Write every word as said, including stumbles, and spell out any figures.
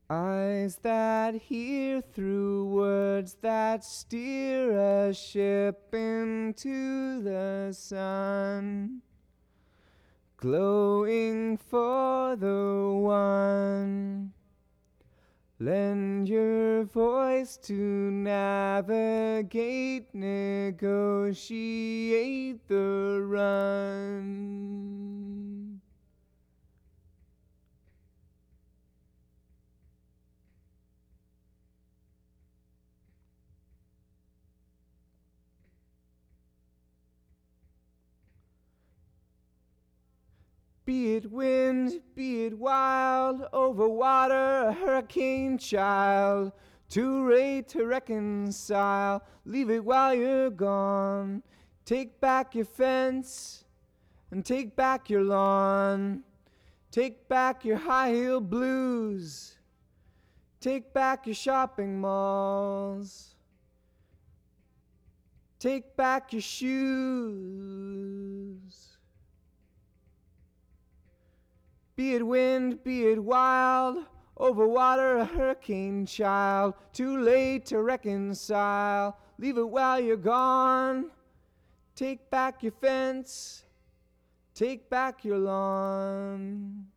Eyes that hear through words that steer a ship into the sun, glowing for the one. Lend your voice to navigate, negotiate the run. Be it wind, be it wild, over water, a hurricane child, too late to reconcile, leave it while you're gone. Take back your fence, and take back your lawn. Take back your high-heel blues. Take back your shopping malls. Take back your shoes. Be it wind, be it wild, over water, a hurricane child, too late to reconcile, leave it while you're gone. Take back your fence, take back your lawn.